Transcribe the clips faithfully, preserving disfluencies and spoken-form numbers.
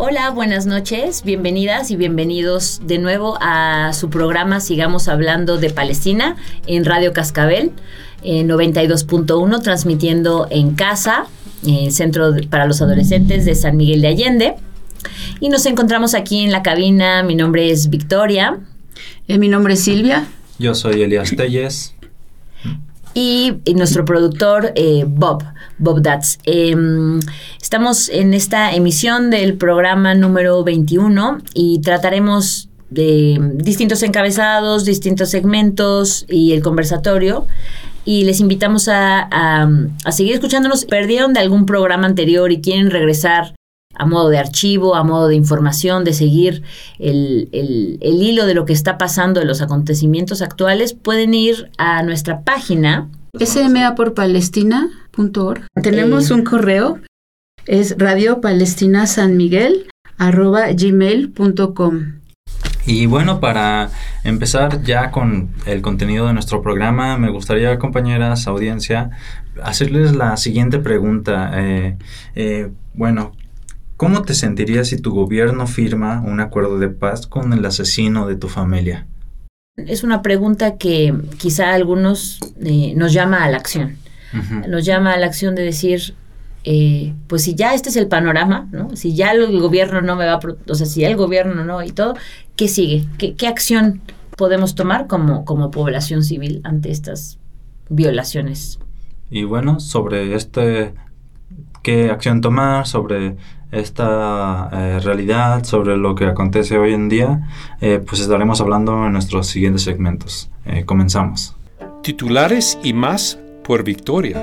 Hola, buenas noches, bienvenidas y bienvenidos de nuevo a su programa Sigamos Hablando de Palestina en Radio Cascabel, eh, noventa y dos punto uno, transmitiendo en casa, eh, Centro para los Adolescentes de San Miguel de Allende. Y nos encontramos aquí en la cabina. Mi nombre es Victoria. Eh, mi nombre es Silvia. Yo soy Elías Telles. Y, y nuestro productor, eh, Bob, Bob Datz. Eh, estamos en esta emisión del programa número veintiuno y trataremos de distintos encabezados, distintos segmentos y el conversatorio. Y les invitamos a, a, a seguir escuchándonos. ¿Perdieron de algún programa anterior y quieren regresar a modo de archivo, a modo de información, de seguir el, el, el hilo de lo que está pasando, de los acontecimientos actuales? Pueden ir a nuestra página S M A por palestina punto org. Tenemos eh, un correo, es radio palestina san miguel arroba gmail punto com. Y bueno, para empezar ya con el contenido de nuestro programa, me gustaría, compañeras, audiencia, hacerles la siguiente pregunta. Eh, eh, bueno, ¿cómo te sentirías si tu gobierno firma un acuerdo de paz con el asesino de tu familia? Es una pregunta que quizá a algunos eh, nos llama a la acción. Uh-huh. Nos llama a la acción de decir, eh, pues si ya este es el panorama, ¿no? Si ya el gobierno no me va a... Pro- o sea, si ya el gobierno no y todo, ¿qué sigue? ¿Qué, qué acción podemos tomar como, como población civil ante estas violaciones? Y bueno, sobre este... ¿Qué acción tomar sobre esta eh, realidad, sobre lo que acontece hoy en día? Eh, pues estaremos hablando en nuestros siguientes segmentos. Eh, comenzamos. Titulares y más por Victoria.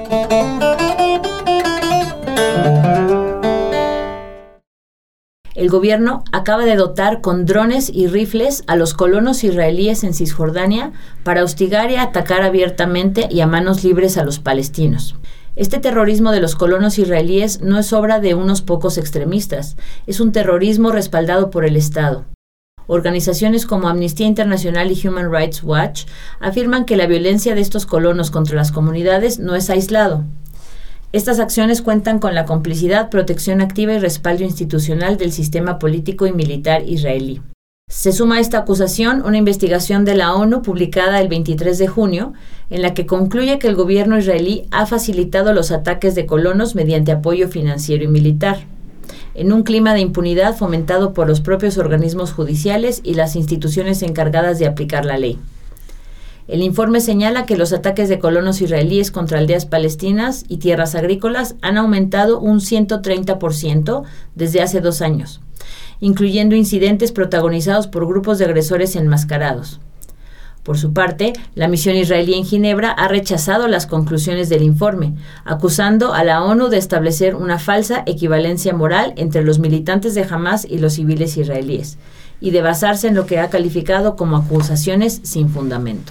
El gobierno acaba de dotar con drones y rifles a los colonos israelíes en Cisjordania para hostigar y atacar abiertamente y a manos libres a los palestinos. Este terrorismo de los colonos israelíes no es obra de unos pocos extremistas, es un terrorismo respaldado por el Estado. Organizaciones como Amnistía Internacional y Human Rights Watch afirman que la violencia de estos colonos contra las comunidades no es aislado. Estas acciones cuentan con la complicidad, protección activa y respaldo institucional del sistema político y militar israelí. Se suma a esta acusación una investigación de la ONU publicada el veintitrés de junio, en la que concluye que el gobierno israelí ha facilitado los ataques de colonos mediante apoyo financiero y militar, en un clima de impunidad fomentado por los propios organismos judiciales y las instituciones encargadas de aplicar la ley. El informe señala que los ataques de colonos israelíes contra aldeas palestinas y tierras agrícolas han aumentado un ciento treinta por ciento desde hace dos años, incluyendo incidentes protagonizados por grupos de agresores enmascarados. Por su parte, la misión israelí en Ginebra ha rechazado las conclusiones del informe, acusando a la ONU de establecer una falsa equivalencia moral entre los militantes de Hamás y los civiles israelíes, y de basarse en lo que ha calificado como acusaciones sin fundamento.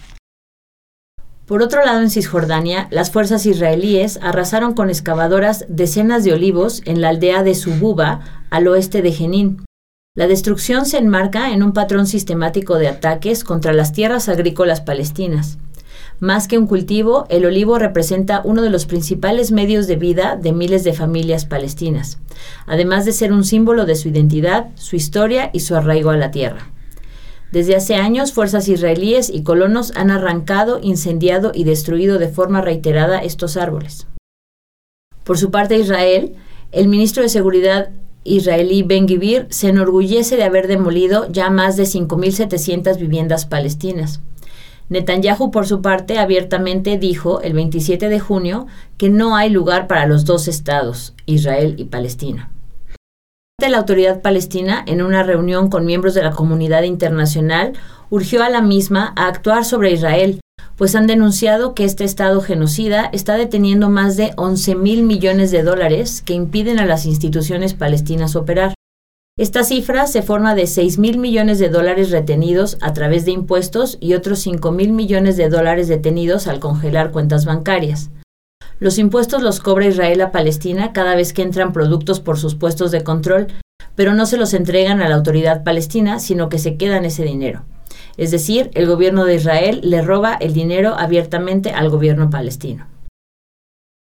Por otro lado, en Cisjordania, las fuerzas israelíes arrasaron con excavadoras decenas de olivos en la aldea de Sububa, al oeste de Jenin. La destrucción se enmarca en un patrón sistemático de ataques contra las tierras agrícolas palestinas. Más que un cultivo, el olivo representa uno de los principales medios de vida de miles de familias palestinas, además de ser un símbolo de su identidad, su historia y su arraigo a la tierra. Desde hace años, fuerzas israelíes y colonos han arrancado, incendiado y destruido de forma reiterada estos árboles. Por su parte, Israel, el ministro de Seguridad israelí Ben-Gvir se enorgullece de haber demolido ya más de cinco mil setecientas viviendas palestinas. Netanyahu, por su parte, abiertamente dijo el veintisiete de junio que no hay lugar para los dos estados, Israel y Palestina. La autoridad palestina, en una reunión con miembros de la comunidad internacional, urgió a la misma a actuar sobre Israel, pues han denunciado que este Estado genocida está deteniendo más de once mil millones de dólares que impiden a las instituciones palestinas operar. Esta cifra se forma de seis mil millones de dólares retenidos a través de impuestos y otros cinco mil millones de dólares detenidos al congelar cuentas bancarias. Los impuestos los cobra Israel a Palestina cada vez que entran productos por sus puestos de control, pero no se los entregan a la autoridad palestina, sino que se quedan ese dinero. Es decir, el gobierno de Israel le roba el dinero abiertamente al gobierno palestino.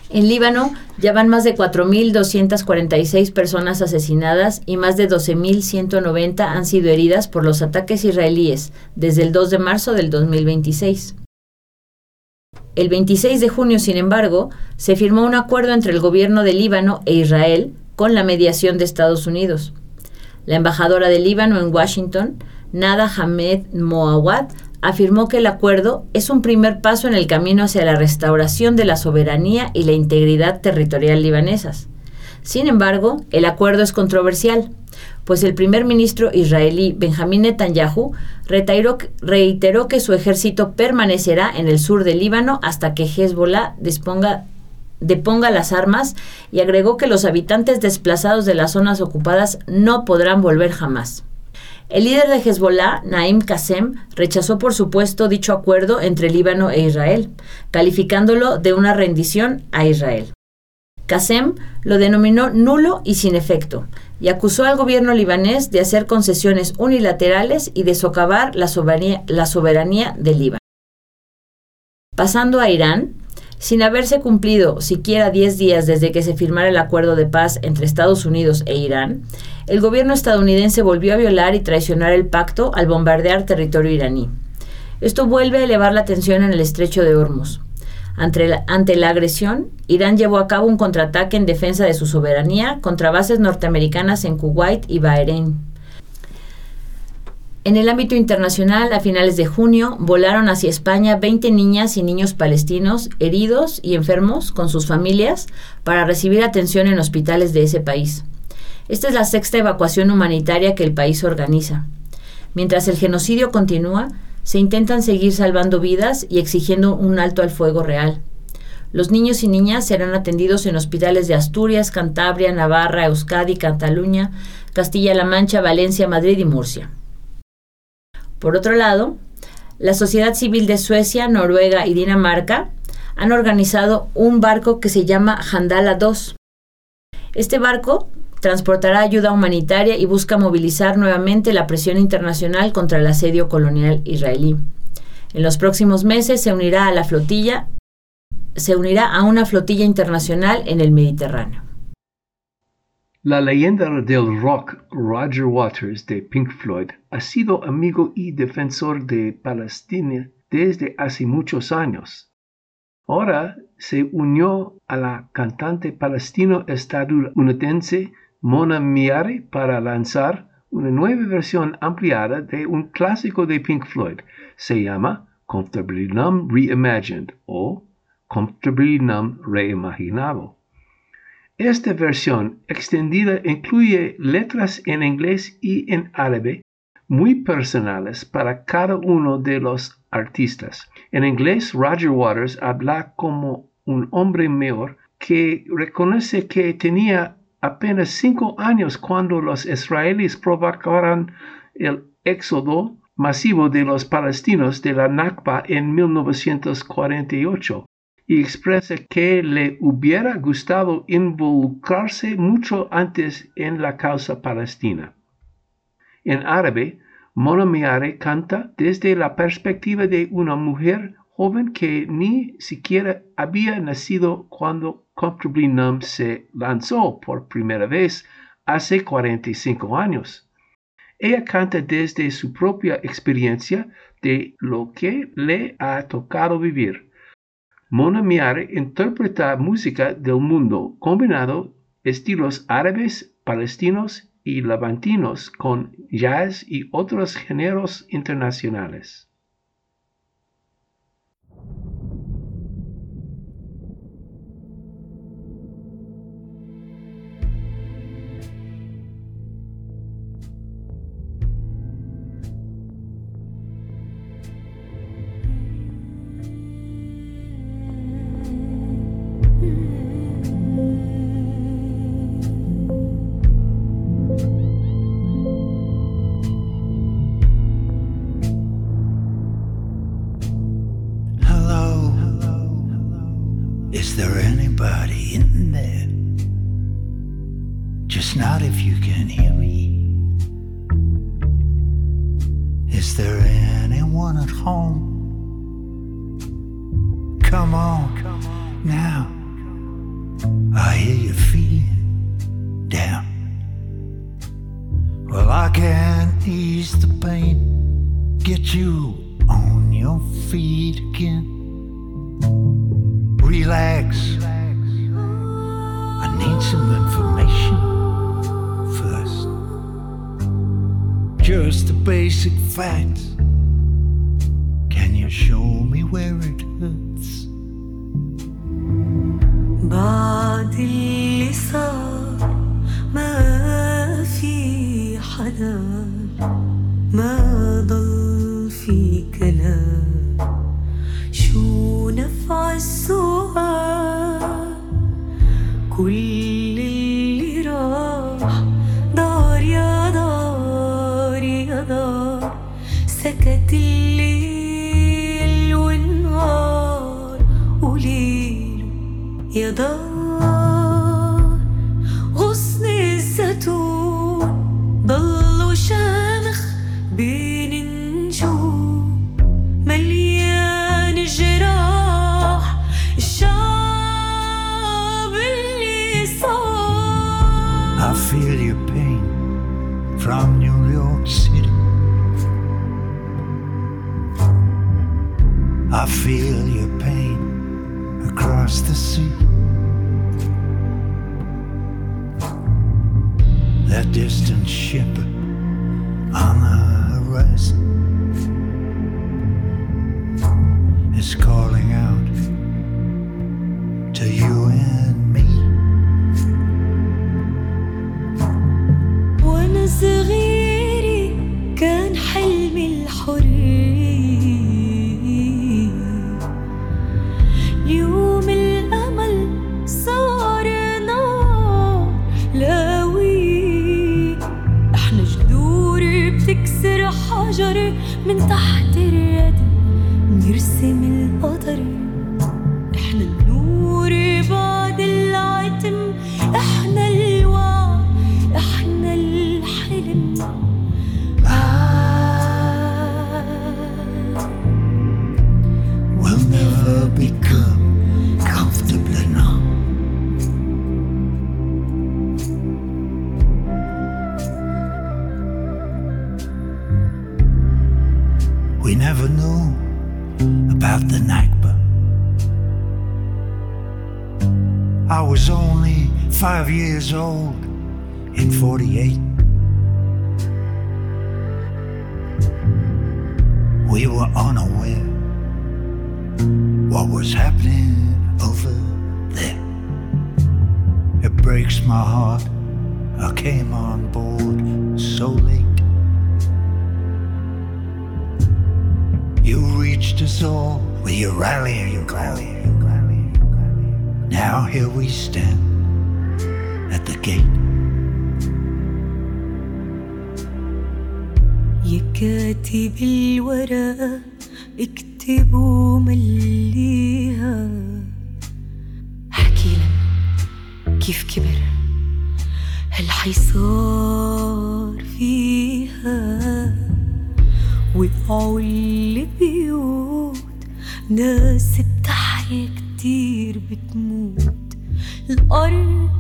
En Líbano ya van más de cuatro mil doscientas cuarenta y seis personas asesinadas y más de doce mil ciento noventa han sido heridas por los ataques israelíes desde el dos de marzo del dos mil veintiséis. El veintiséis de junio, sin embargo, se firmó un acuerdo entre el gobierno de Líbano e Israel con la mediación de Estados Unidos. La embajadora de Líbano en Washington, Nada Hamed Moawad, afirmó que el acuerdo es un primer paso en el camino hacia la restauración de la soberanía y la integridad territorial libanesas. Sin embargo, el acuerdo es controversial, pues el primer ministro israelí Benjamín Netanyahu reiteró, reiteró que su ejército permanecerá en el sur del Líbano hasta que Hezbollah disponga, deponga las armas y agregó que los habitantes desplazados de las zonas ocupadas no podrán volver jamás. El líder de Hezbollah, Naim Qassem, rechazó por supuesto dicho acuerdo entre Líbano e Israel, calificándolo de una rendición a Israel. Qassem lo denominó nulo y sin efecto, y acusó al gobierno libanés de hacer concesiones unilaterales y de socavar la soberanía, la soberanía del Líbano. Pasando a Irán, sin haberse cumplido siquiera diez días desde que se firmara el acuerdo de paz entre Estados Unidos e Irán, el gobierno estadounidense volvió a violar y traicionar el pacto al bombardear territorio iraní. Esto vuelve a elevar la tensión en el estrecho de Hormuz. Ante la, ante la agresión, Irán llevó a cabo un contraataque en defensa de su soberanía contra bases norteamericanas en Kuwait y Bahrein. En el ámbito internacional, a finales de junio, volaron hacia España veinte niñas y niños palestinos heridos y enfermos con sus familias para recibir atención en hospitales de ese país. Esta es la sexta evacuación humanitaria que el país organiza. Mientras el genocidio continúa, se intentan seguir salvando vidas y exigiendo un alto al fuego real. Los niños y niñas serán atendidos en hospitales de Asturias, Cantabria, Navarra, Euskadi, Cataluña, Castilla-La Mancha, Valencia, Madrid y Murcia. Por otro lado, la sociedad civil de Suecia, Noruega y Dinamarca han organizado un barco que se llama Handala dos. Este barco transportará ayuda humanitaria y busca movilizar nuevamente la presión internacional contra el asedio colonial israelí. En los próximos meses se unirá a la flotilla, se unirá a una flotilla internacional en el Mediterráneo. La leyenda del rock Roger Waters de Pink Floyd ha sido amigo y defensor de Palestina desde hace muchos años. Ahora se unió a la cantante palestino-estadounidense Mona Miare para lanzar una nueva versión ampliada de un clásico de Pink Floyd. Se llama Comfortably Numb Reimagined o Comfortably Numb Reimaginado. Esta versión extendida incluye letras en inglés y en árabe muy personales para cada uno de los artistas. En inglés, Roger Waters habla como un hombre mayor que reconoce que tenía apenas cinco años cuando los israelíes provocaron el éxodo masivo de los palestinos de la Nakba en mil novecientos cuarenta y ocho. Y expresa que le hubiera gustado involucrarse mucho antes en la causa palestina. En árabe, Mona Miare canta desde la perspectiva de una mujer joven que ni siquiera había nacido cuando Comfortably Numb se lanzó por primera vez hace cuarenta y cinco años. Ella canta desde su propia experiencia de lo que le ha tocado vivir. Mona Miare interpreta música del mundo, combinando estilos árabes, palestinos y levantinos con jazz y otros géneros internacionales. Is there anybody in there? Just not if you can hear me. Is there anyone at home? Come on, now. I hear you feeling down. Well, I can ease the pain, get you on your feet again. Relax. I need some information first. Just the basic facts. Can you show me where it hurts? بعد اللي صار ما في حدا، ما ضل في كلام. شو نفع السؤال؟ كل اللي راح دار يا دار يا دار. سكت الليل والنهار وليله يا دار. غصن الزيتون ضلوا شامخ بين النجوم، مليان جراح الشعب اللي صار. I feel your pain from New York City. I feel your pain across the sea. That distant ship on the horizon is calling out to you and me. وانا صغيري كان حلمي الحرية، اليوم الأمل صار نار لاوي. احنا جذور بتكسر حجر من تحت الردم، نرسم القدر. احنا النور بعد العتم، احنا الوعد، احنا الحلم. We'll never become comfortable enough. We never knew about the Nakba. I was only five years old in forty-eight. We were unaware what was happening over there. It breaks my heart I came on board so late. You reached us all with your rallying call. Now here we stand at the gate. يا كاتب الورق اكتبوا مليها. حكي لنا كيف كبر هالحصار فيها. وقعوا البيوت، ناس بتحيا كتير بتموت. الأرض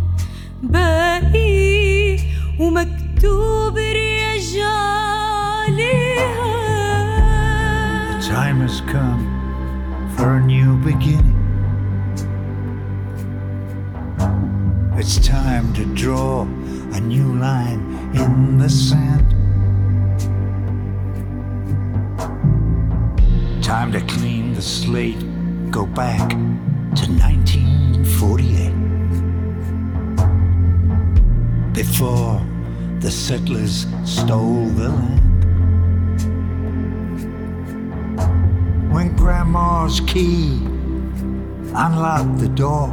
باقي ومكتوب رجع عليها. The time has come for a new beginning. It's time to draw a new line in the sand. Time to clean the slate, go back to nineteen forty-eight. Before the settlers stole the land. When Grandma's key unlocked the door.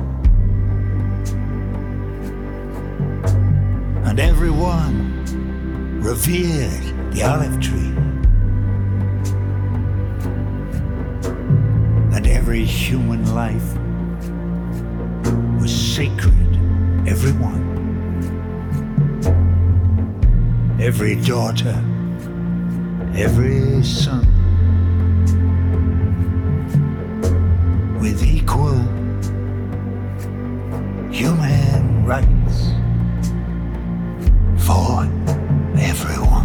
And everyone revered the olive tree. And every human life was sacred, everyone. Every daughter, every son, with equal human rights for everyone.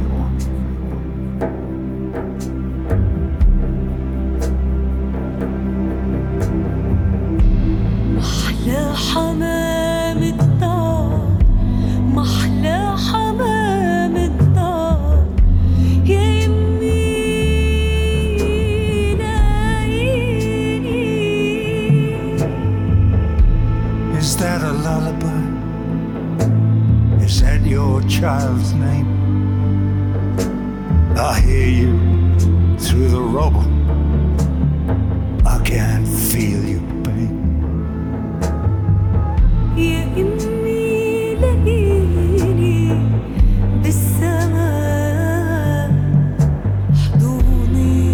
محلى حمام الدار محلى حمام الدار يا يمي لاقيني. Is that a lullaby? Is that your child's name? I hear you through the rubble. I can't feel your pain. يا إمي لاقيني بالسماء حضوني.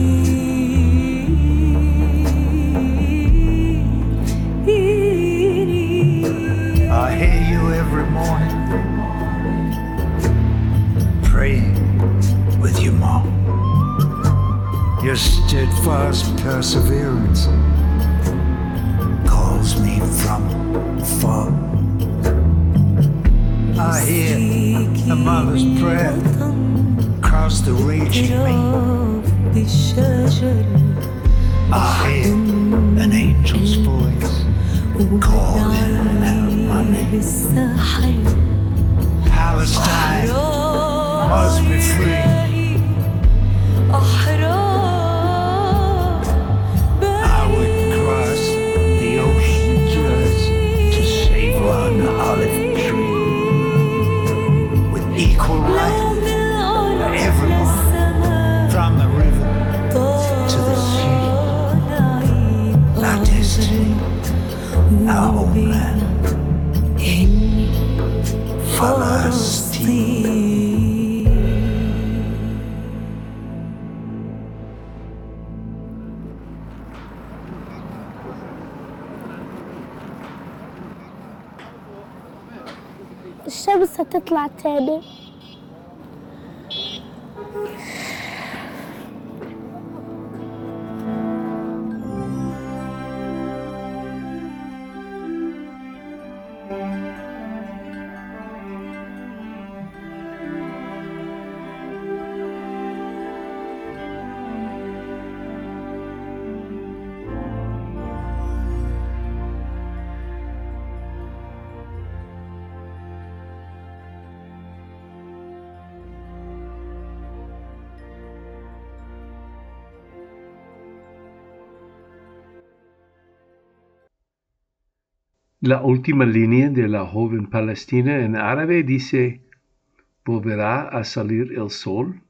I hear you every morning praying with your mom. Your steadfast perseverance calls me from far. I hear a mother's prayer across the raging main. بالشجر I hear an angel's voice calling out my name. بالساحل Palestine must be free. أحرار I would cross the ocean just to save one olive tree with equal right for everyone, from the river to the sea. Our destiny, our homeland, Palestine. الشمس هتطلع تاني. La última línea de la joven palestina en árabe dice: ¿volverá a salir el sol?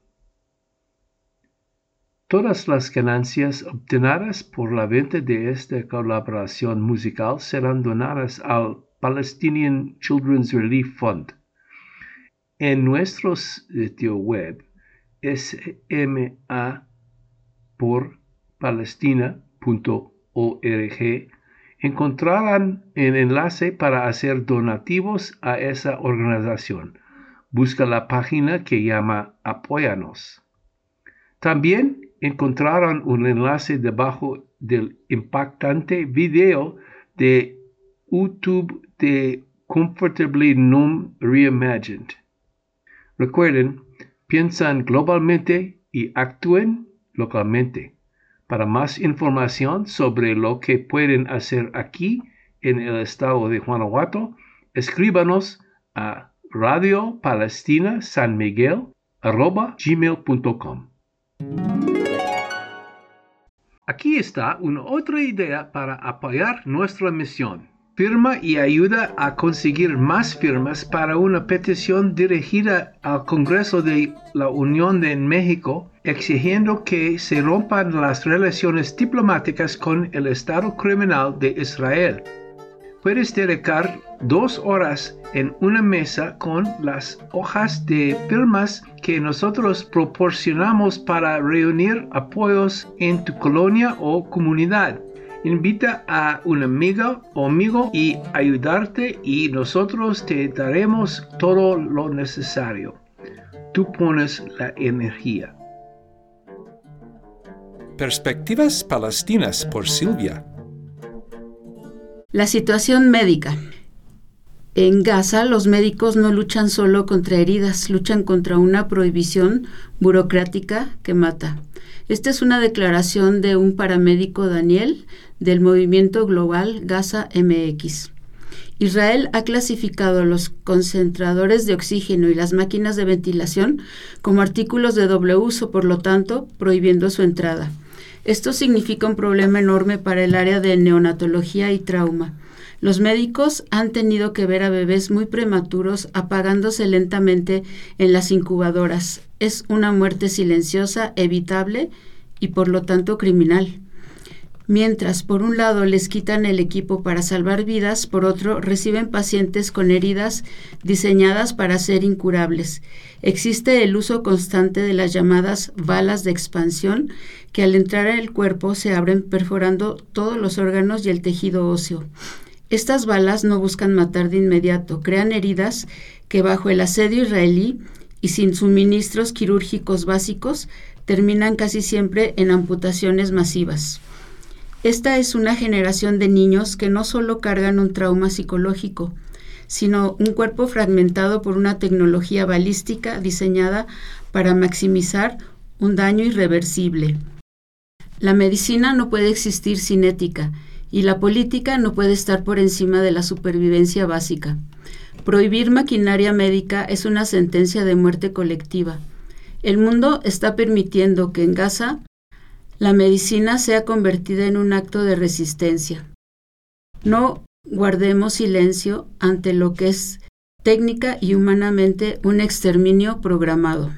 Todas las ganancias obtenidas por la venta de esta colaboración musical serán donadas al Palestinian Children's Relief Fund. En nuestro sitio web s m a por palestina punto org encontrarán el enlace para hacer donativos a esa organización. Busca la página que llama Apóyanos. También encontrarán un enlace debajo del impactante video de YouTube de Comfortably Numb Reimagined. Recuerden, piensan globalmente y actúen localmente. Para más información sobre lo que pueden hacer aquí en el estado de Guanajuato, escríbanos a radio palestina san miguel arroba gmail punto com. Aquí está una otra idea para apoyar nuestra misión. Firma y ayuda a conseguir más firmas para una petición dirigida al Congreso de la Unión de México exigiendo que se rompan las relaciones diplomáticas con el Estado criminal de Israel. Puedes dedicar dos horas en una mesa con las hojas de firmas que nosotros proporcionamos para reunir apoyos en tu colonia o comunidad. Invita a un amigo o amigo y ayudarte y nosotros te daremos todo lo necesario. Tú pones la energía. Perspectivas Palestinas por Silvia. La situación médica. En Gaza, los médicos no luchan solo contra heridas, luchan contra una prohibición burocrática que mata. Esta es una declaración de un paramédico, Daniel, del movimiento global Gaza M X. Israel ha clasificado los concentradores de oxígeno y las máquinas de ventilación como artículos de doble uso, por lo tanto, prohibiendo su entrada. Esto significa un problema enorme para el área de neonatología y trauma. Los médicos han tenido que ver a bebés muy prematuros apagándose lentamente en las incubadoras. Es una muerte silenciosa, evitable y por lo tanto criminal. Mientras, por un lado, les quitan el equipo para salvar vidas, por otro, reciben pacientes con heridas diseñadas para ser incurables. Existe el uso constante de las llamadas balas de expansión, que al entrar en el cuerpo se abren perforando todos los órganos y el tejido óseo. Estas balas no buscan matar de inmediato, crean heridas que bajo el asedio israelí y sin suministros quirúrgicos básicos terminan casi siempre en amputaciones masivas. Esta es una generación de niños que no solo cargan un trauma psicológico, sino un cuerpo fragmentado por una tecnología balística diseñada para maximizar un daño irreversible. La medicina no puede existir sin ética, y la política no puede estar por encima de la supervivencia básica. Prohibir maquinaria médica es una sentencia de muerte colectiva. El mundo está permitiendo que en Gaza la medicina sea convertida en un acto de resistencia. No guardemos silencio ante lo que es técnica y humanamente un exterminio programado.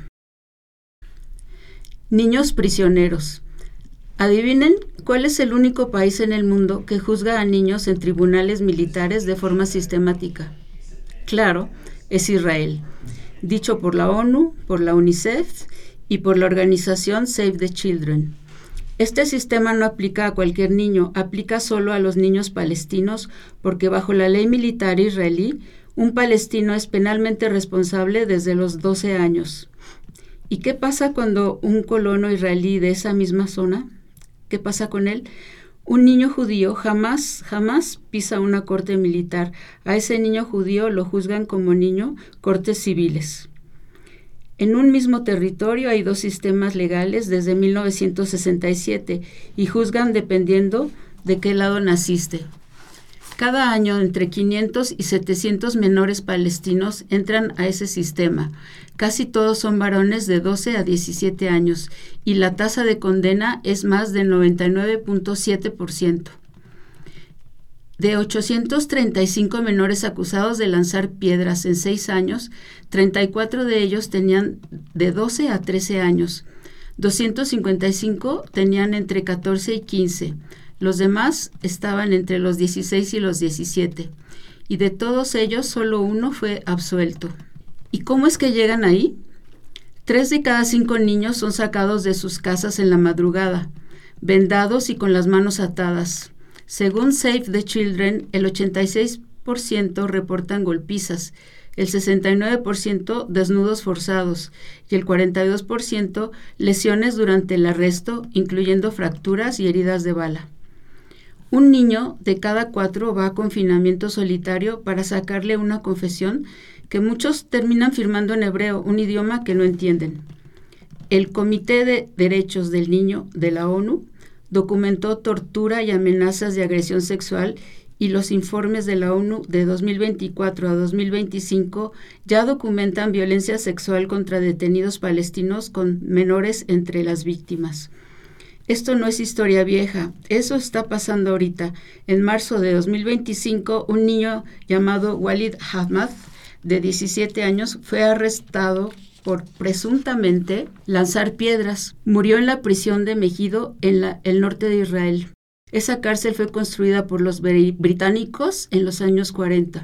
Niños prisioneros. Adivinen cuál es el único país en el mundo que juzga a niños en tribunales militares de forma sistemática. Claro, es Israel, dicho por la ONU, por la UNICEF y por la organización Save the Children. Este sistema no aplica a cualquier niño, aplica solo a los niños palestinos, porque bajo la ley militar israelí, un palestino es penalmente responsable desde los doce años. ¿Y qué pasa cuando un colono israelí de esa misma zona? ¿Qué pasa con él? Un niño judío jamás, jamás pisa una corte militar. A ese niño judío lo juzgan como niño cortes civiles. En un mismo territorio hay dos sistemas legales desde mil novecientos sesenta y siete y juzgan dependiendo de qué lado naciste. Cada año entre quinientos y setecientos menores palestinos entran a ese sistema. Casi todos son varones de doce a diecisiete años y la tasa de condena es más del noventa y nueve punto siete por ciento. De ochocientos treinta y cinco menores acusados de lanzar piedras en seis años, treinta y cuatro de ellos tenían de doce a trece años. doscientos cincuenta y cinco tenían entre catorce y quince. Los demás estaban entre los dieciséis y los diecisiete. Y de todos ellos, solo uno fue absuelto. ¿Y cómo es que llegan ahí? Tres de cada cinco niños son sacados de sus casas en la madrugada, vendados y con las manos atadas. Según Save the Children, el ochenta y seis por ciento reportan golpizas, el sesenta y nueve por ciento desnudos forzados y el cuarenta y dos por ciento lesiones durante el arresto, incluyendo fracturas y heridas de bala. Un niño de cada cuatro va a confinamiento solitario para sacarle una confesión que muchos terminan firmando en hebreo, un idioma que no entienden. El Comité de Derechos del Niño de la ONU documentó tortura y amenazas de agresión sexual y los informes de la ONU de dos mil veinticuatro a dos mil veinticinco ya documentan violencia sexual contra detenidos palestinos con menores entre las víctimas. Esto no es historia vieja, eso está pasando ahorita. En marzo de dos mil veinticinco, un niño llamado Walid Ahmad, de diecisiete años, fue arrestado por presuntamente lanzar piedras. Murió en la prisión de Megido, en la, el norte de Israel. Esa cárcel fue construida por los británicos en los años cuarenta.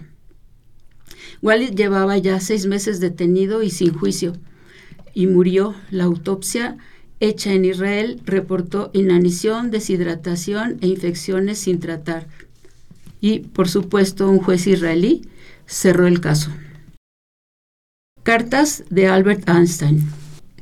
Walid llevaba ya seis meses detenido y sin juicio, y murió. La autopsia hecha en Israel reportó inanición, deshidratación e infecciones sin tratar. Y, por supuesto, un juez israelí cerró el caso. Cartas de Albert Einstein.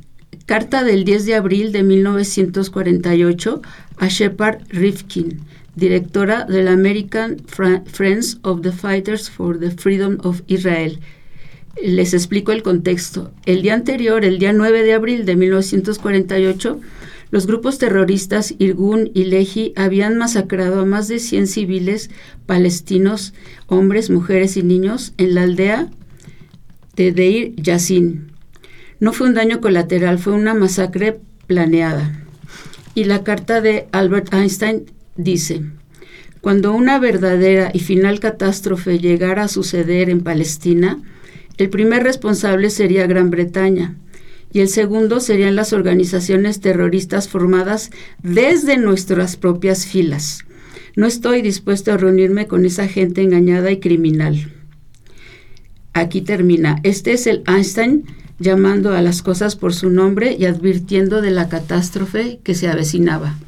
Carta del diez de abril de mil novecientos cuarenta y ocho a Shepard Rifkin, directora del American Friends of the Fighters for the Freedom of Israel. Les explico el contexto. El día anterior, el día nueve de abril de mil novecientos cuarenta y ocho, los grupos terroristas Irgun y Lehi habían masacrado a más de cien civiles palestinos, hombres, mujeres y niños, en la aldea de Deir Yassin. No fue un daño colateral, fue una masacre planeada. Y la carta de Albert Einstein dice: cuando una verdadera y final catástrofe llegara a suceder en Palestina, el primer responsable sería Gran Bretaña y el segundo serían las organizaciones terroristas formadas desde nuestras propias filas. No estoy dispuesto a reunirme con esa gente engañada y criminal. Aquí termina. Este es el Einstein llamando a las cosas por su nombre y advirtiendo de la catástrofe que se avecinaba.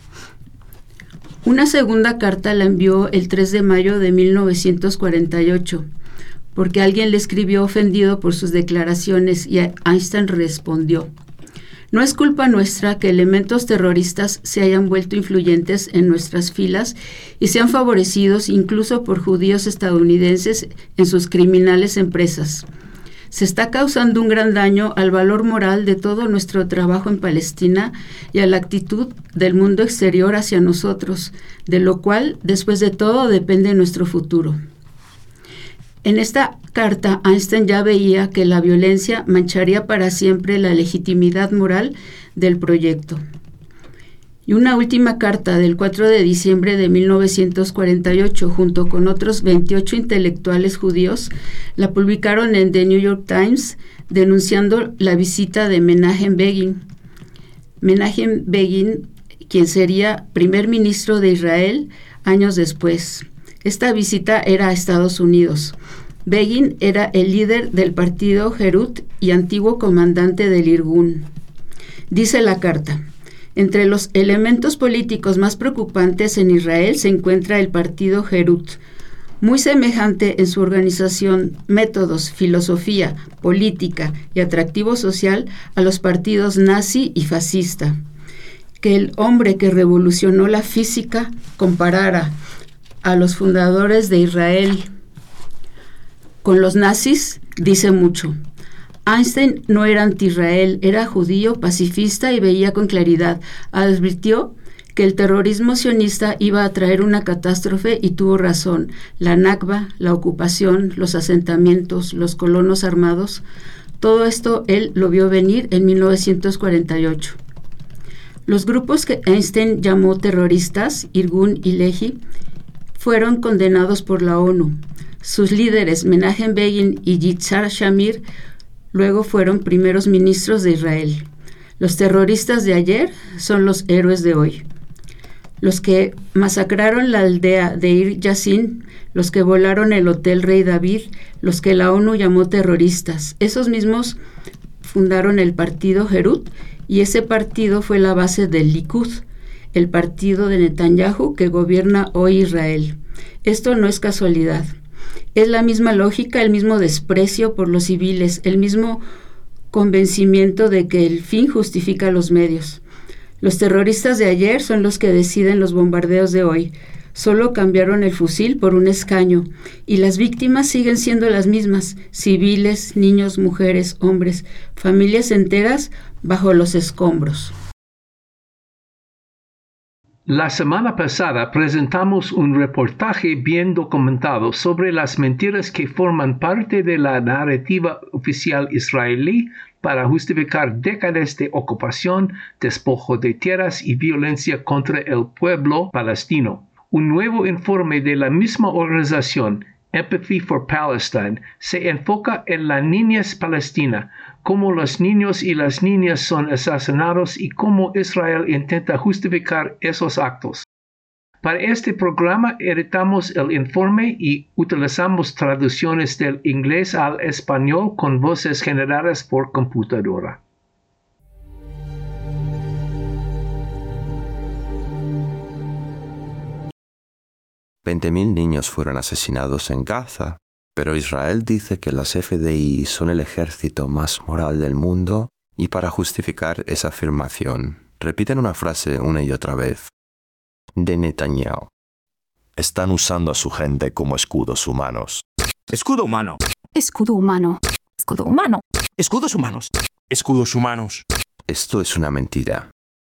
Una segunda carta la envió el tres de mayo de mil novecientos cuarenta y ocho, porque alguien le escribió ofendido por sus declaraciones y Einstein respondió: no es culpa nuestra que elementos terroristas se hayan vuelto influyentes en nuestras filas y sean favorecidos incluso por judíos estadounidenses en sus criminales empresas. Se está causando un gran daño al valor moral de todo nuestro trabajo en Palestina y a la actitud del mundo exterior hacia nosotros, de lo cual, después de todo, depende nuestro futuro. En esta carta, Einstein ya veía que la violencia mancharía para siempre la legitimidad moral del proyecto. Y una última carta del cuatro de diciembre de mil novecientos cuarenta y ocho, junto con otros veintiocho intelectuales judíos, la publicaron en The New York Times, denunciando la visita de Menachem Begin. Menachem Begin, quien sería primer ministro de Israel años después. Esta visita era a Estados Unidos. Begin era el líder del partido Herut y antiguo comandante del Irgun. Dice la carta: entre los elementos políticos más preocupantes en Israel se encuentra el partido Herut, muy semejante en su organización, métodos, filosofía, política y atractivo social a los partidos nazi y fascista. Que el hombre que revolucionó la física comparara a los fundadores de Israel con los nazis dice mucho. Einstein no era anti-Israel, era judío, pacifista y veía con claridad. Advirtió que el terrorismo sionista iba a traer una catástrofe y tuvo razón. La Nakba, la ocupación, los asentamientos, los colonos armados, todo esto él lo vio venir en mil novecientos cuarenta y ocho. Los grupos que Einstein llamó terroristas, Irgun y Lehi, fueron condenados por la ONU. Sus líderes, Menachem Begin y Yitzhak Shamir, luego fueron primeros ministros de Israel. Los terroristas de ayer son los héroes de hoy. Los que masacraron la aldea de Ir Yassin, los que volaron el Hotel Rey David, los que la ONU llamó terroristas. Esos mismos fundaron el partido Herut y ese partido fue la base del Likud, el partido de Netanyahu que gobierna hoy Israel. Esto no es casualidad. Es la misma lógica, el mismo desprecio por los civiles, el mismo convencimiento de que el fin justifica los medios. Los terroristas de ayer son los que deciden los bombardeos de hoy. Solo cambiaron el fusil por un escaño y las víctimas siguen siendo las mismas: civiles, niños, mujeres, hombres, familias enteras bajo los escombros. La semana pasada presentamos un reportaje bien documentado sobre las mentiras que forman parte de la narrativa oficial israelí para justificar décadas de ocupación, despojo de tierras y violencia contra el pueblo palestino. Un nuevo informe de la misma organización, Empathy for Palestine, se enfoca en la niñez palestina, cómo los niños y las niñas son asesinados y cómo Israel intenta justificar esos actos. Para este programa editamos el informe y utilizamos traducciones del inglés al español con voces generadas por computadora. veinte mil niños fueron asesinados en Gaza, pero Israel dice que las F D I son el ejército más moral del mundo y para justificar esa afirmación repiten una frase una y otra vez. De Netanyahu. Están usando a su gente como escudos humanos. Escudo humano. Escudo humano. Escudo humano. Escudos humanos. Escudos humanos. Esto es una mentira.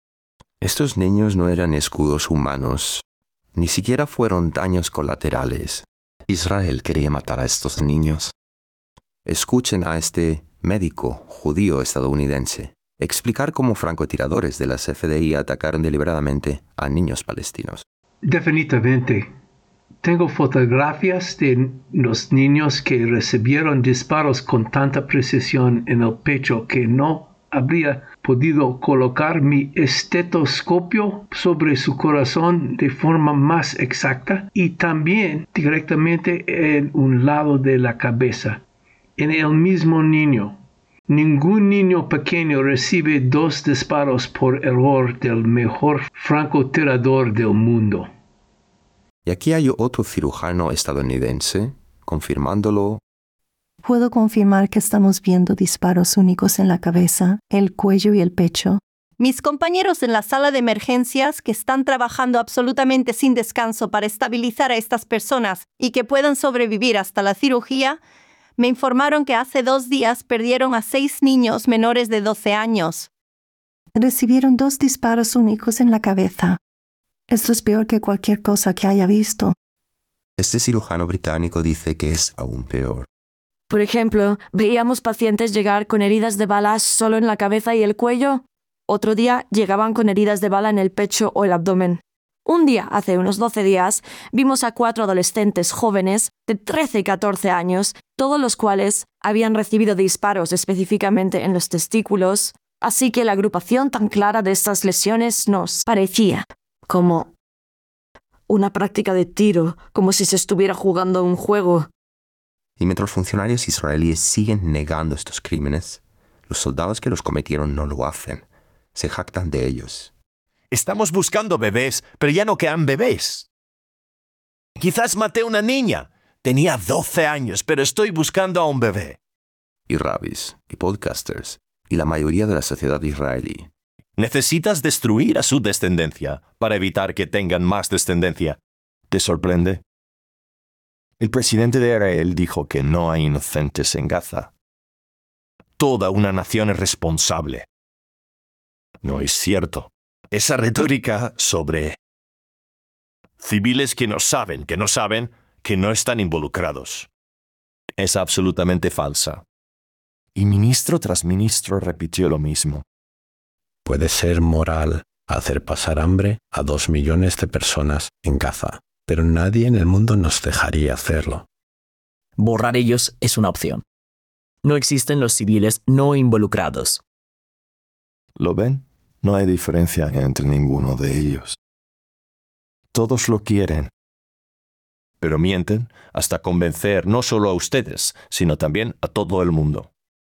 Estos niños no eran escudos humanos. Ni siquiera fueron daños colaterales. Israel quería matar a estos niños. Escuchen a este médico judío estadounidense explicar cómo francotiradores de las F D I atacaron deliberadamente a niños palestinos. Definitivamente. Tengo fotografías de los niños que recibieron disparos con tanta precisión en el pecho que no habría podido colocar mi estetoscopio sobre su corazón de forma más exacta y también directamente en un lado de la cabeza, en el mismo niño. Ningún niño pequeño recibe dos disparos por error del mejor francotirador del mundo. Y aquí hay otro cirujano estadounidense confirmándolo. Puedo confirmar que estamos viendo disparos únicos en la cabeza, el cuello y el pecho. Mis compañeros en la sala de emergencias, que están trabajando absolutamente sin descanso para estabilizar a estas personas y que puedan sobrevivir hasta la cirugía, me informaron que hace dos días perdieron a seis niños menores de doce años. Recibieron dos disparos únicos en la cabeza. Esto es peor que cualquier cosa que haya visto. Este cirujano británico dice que es aún peor. Por ejemplo, veíamos pacientes llegar con heridas de balas solo en la cabeza y el cuello. Otro día llegaban con heridas de bala en el pecho o el abdomen. Un día, hace unos doce días, vimos a cuatro adolescentes jóvenes de trece y catorce años, todos los cuales habían recibido disparos específicamente en los testículos, así que la agrupación tan clara de estas lesiones nos parecía como una práctica de tiro, como si se estuviera jugando un juego. Y mientras los funcionarios israelíes siguen negando estos crímenes, los soldados que los cometieron no lo hacen. Se jactan de ellos. Estamos buscando bebés, pero ya no quedan bebés. Quizás maté a una niña. Tenía doce años, pero estoy buscando a un bebé. Y rabbis, y podcasters, y la mayoría de la sociedad israelí. Necesitas destruir a su descendencia para evitar que tengan más descendencia. ¿Te sorprende? El presidente de Israel dijo que no hay inocentes en Gaza. Toda una nación es responsable. No es cierto. Esa retórica sobre civiles que no saben, que no saben, que no están involucrados, es absolutamente falsa. Y ministro tras ministro repitió lo mismo. Puede ser moral hacer pasar hambre a dos millones de personas en Gaza, pero nadie en el mundo nos dejaría hacerlo. Borrar ellos es una opción. No existen los civiles no involucrados. ¿Lo ven? No hay diferencia entre ninguno de ellos. Todos lo quieren. Pero mienten hasta convencer no solo a ustedes, sino también a todo el mundo.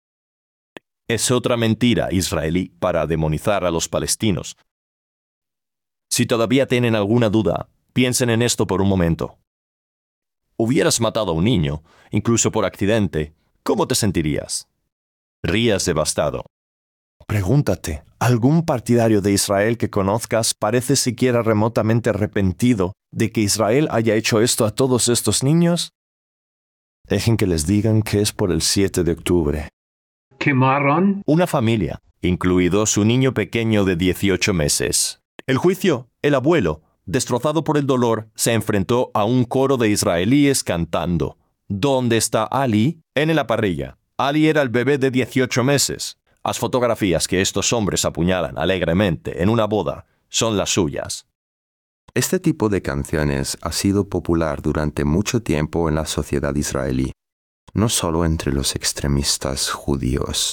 Es otra mentira israelí para demonizar a los palestinos. Si todavía tienen alguna duda, piensen en esto por un momento. Hubieras matado a un niño, incluso por accidente, ¿cómo te sentirías? Rías devastado. Pregúntate, ¿algún partidario de Israel que conozcas parece siquiera remotamente arrepentido de que Israel haya hecho esto a todos estos niños? Dejen que les digan que es por el siete de octubre. ¿Quemaron? Una familia, incluido su niño pequeño de dieciocho meses. El juicio, el abuelo, destrozado por el dolor, se enfrentó a un coro de israelíes cantando. ¿Dónde está Ali? En la parrilla. Ali era el bebé de dieciocho meses. Las fotografías que estos hombres apuñalan alegremente en una boda son las suyas. Este tipo de canciones ha sido popular durante mucho tiempo en la sociedad israelí, no solo entre los extremistas judíos.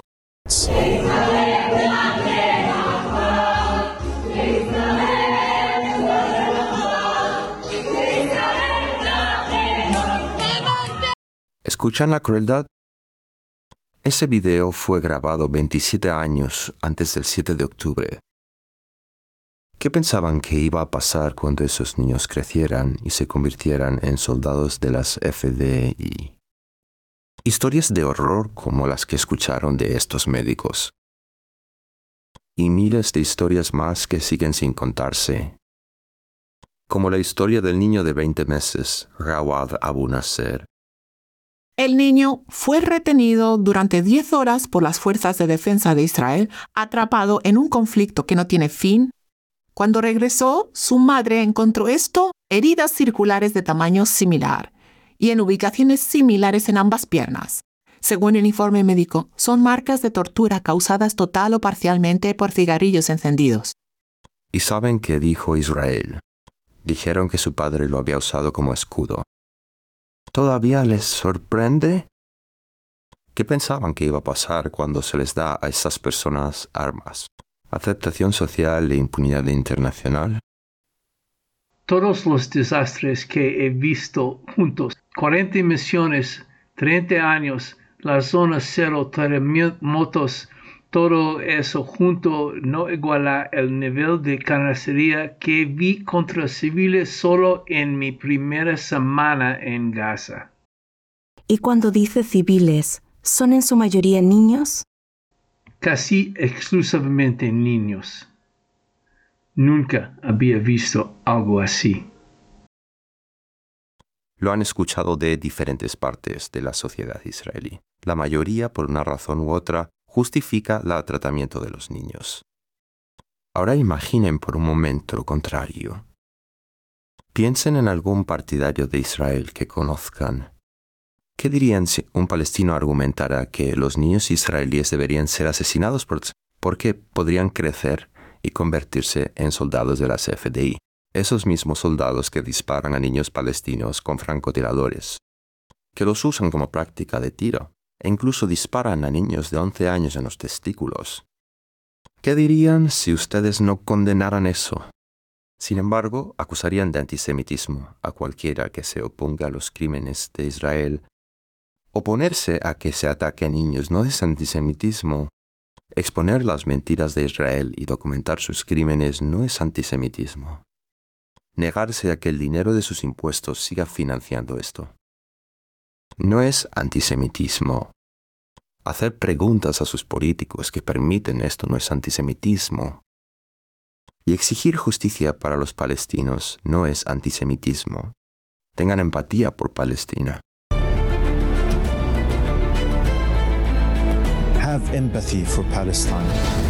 ¿Escuchan la crueldad? Ese video fue grabado veintisiete años antes del siete de octubre. ¿Qué pensaban que iba a pasar cuando esos niños crecieran y se convirtieran en soldados de las F D I? Historias de horror como las que escucharon de estos médicos. Y miles de historias más que siguen sin contarse. como la historia del niño de veinte meses, Rawad Abu Nasser. El niño fue retenido durante diez horas por las fuerzas de defensa de Israel, atrapado en un conflicto que no tiene fin. Cuando regresó, su madre encontró esto, heridas circulares de tamaño similar y en ubicaciones similares en ambas piernas. Según el informe médico, son marcas de tortura causadas total o parcialmente por cigarrillos encendidos. ¿Y saben qué dijo Israel? Dijeron que su padre lo había usado como escudo. ¿Todavía les sorprende? ¿Qué pensaban que iba a pasar cuando se les da a estas personas armas? ¿Aceptación social e impunidad internacional? Todos los desastres que he visto juntos, cuarenta misiones, treinta años, la zona cero, terremotos, todo eso junto no iguala el nivel de carnicería que vi contra civiles solo en mi primera semana en Gaza. Y cuando dice civiles, ¿son en su mayoría niños? Casi exclusivamente niños. Nunca había visto algo así. Lo han escuchado de diferentes partes de la sociedad israelí. La mayoría, por una razón u otra, justifica el tratamiento de los niños. Ahora imaginen por un momento lo contrario. Piensen en algún partidario de Israel que conozcan. ¿Qué dirían si un palestino argumentara que los niños israelíes deberían ser asesinados por, porque podrían crecer y convertirse en soldados de la C F D I? Esos mismos soldados que disparan a niños palestinos con francotiradores, que los usan como práctica de tiro, e incluso disparan a niños de once años en los testículos. ¿Qué dirían si ustedes no condenaran eso? Sin embargo, acusarían de antisemitismo a cualquiera que se oponga a los crímenes de Israel. Oponerse a que se ataque a niños no es antisemitismo. Exponer las mentiras de Israel y documentar sus crímenes no es antisemitismo. Negarse a que el dinero de sus impuestos siga financiando esto no es antisemitismo. Hacer preguntas a sus políticos que permiten esto no es antisemitismo. Y exigir justicia para los palestinos no es antisemitismo. Tengan empatía por Palestina. Have empathy for Palestine.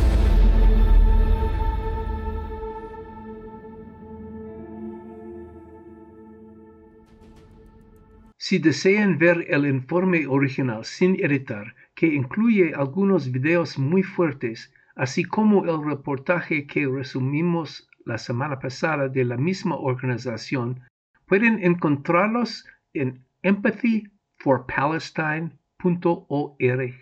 Si desean ver el informe original sin editar, que incluye algunos videos muy fuertes, así como el reportaje que resumimos la semana pasada de la misma organización, pueden encontrarlos en empathy for palestine punto org.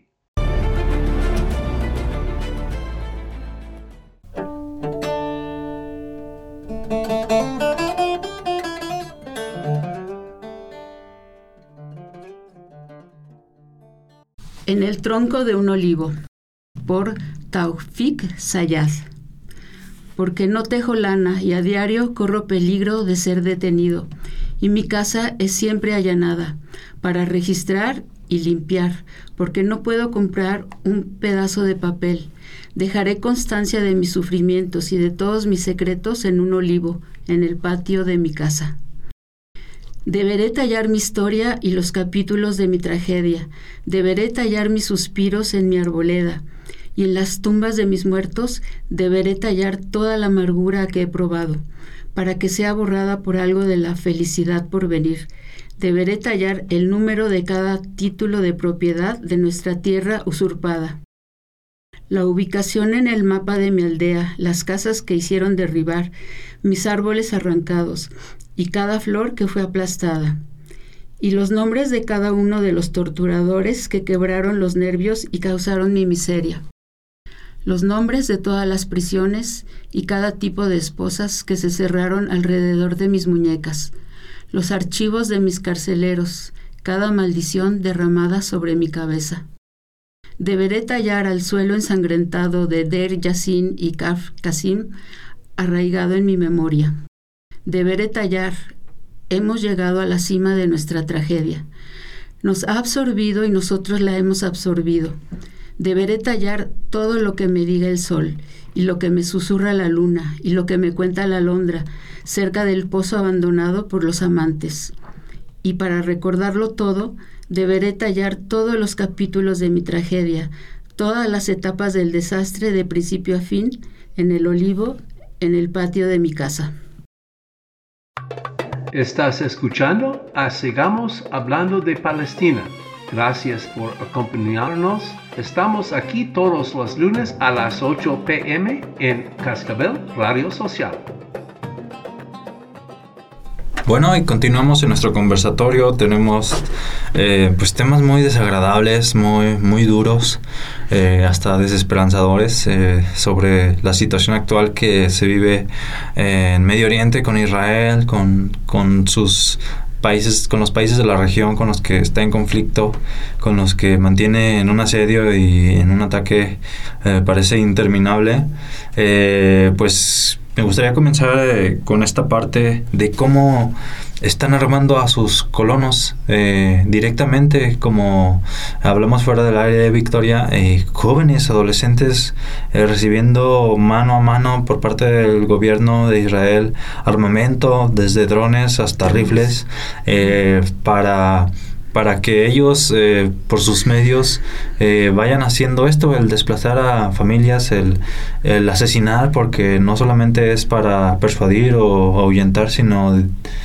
En el tronco de un olivo, por Taufik Sayad. Porque no tejo lana y a diario corro peligro de ser detenido, y mi casa es siempre allanada, para registrar y limpiar, porque no puedo comprar un pedazo de papel. Dejaré constancia de mis sufrimientos y de todos mis secretos en un olivo, en el patio de mi casa. Deberé tallar mi historia y los capítulos de mi tragedia. Deberé tallar mis suspiros en mi arboleda. Y en las tumbas de mis muertos deberé tallar toda la amargura que he probado, para que sea borrada por algo de la felicidad por venir. Deberé tallar el número de cada título de propiedad de nuestra tierra usurpada. La ubicación en el mapa de mi aldea, las casas que hicieron derribar, mis árboles arrancados, y cada flor que fue aplastada, y los nombres de cada uno de los torturadores que quebraron los nervios y causaron mi miseria, los nombres de todas las prisiones y cada tipo de esposas que se cerraron alrededor de mis muñecas, los archivos de mis carceleros, cada maldición derramada sobre mi cabeza. Deberé tallar al suelo ensangrentado de Der Yassin y Kaf Qasim, arraigado en mi memoria. Deberé tallar, hemos llegado a la cima de nuestra tragedia. Nos ha absorbido y nosotros la hemos absorbido. Deberé tallar todo lo que me diga el sol, y lo que me susurra la luna, y lo que me cuenta la alondra, cerca del pozo abandonado por los amantes. Y para recordarlo todo, deberé tallar todos los capítulos de mi tragedia, todas las etapas del desastre de principio a fin, en el olivo, en el patio de mi casa. Estás escuchando a Sigamos Hablando de Palestina. Gracias por acompañarnos. Estamos aquí todos los lunes a las ocho p m en Cascabel Radio Social. Bueno, y continuamos en nuestro conversatorio. Tenemos eh, pues temas muy desagradables, muy, muy duros, eh, hasta desesperanzadores, eh, sobre la situación actual que se vive eh, en Medio Oriente con Israel, con, con sus países, con los países de la región con los que está en conflicto, con los que mantiene en un asedio y en un ataque eh, parece interminable. Eh, pues me gustaría comenzar eh, con esta parte de cómo están armando a sus colonos eh, directamente, como hablamos fuera del área de Victoria, eh, jóvenes, adolescentes eh, recibiendo mano a mano por parte del gobierno de Israel armamento, desde drones hasta rifles, eh, para... para que ellos, eh, por sus medios, eh, vayan haciendo esto, el desplazar a familias, el, el asesinar, porque no solamente es para persuadir o ahuyentar, sino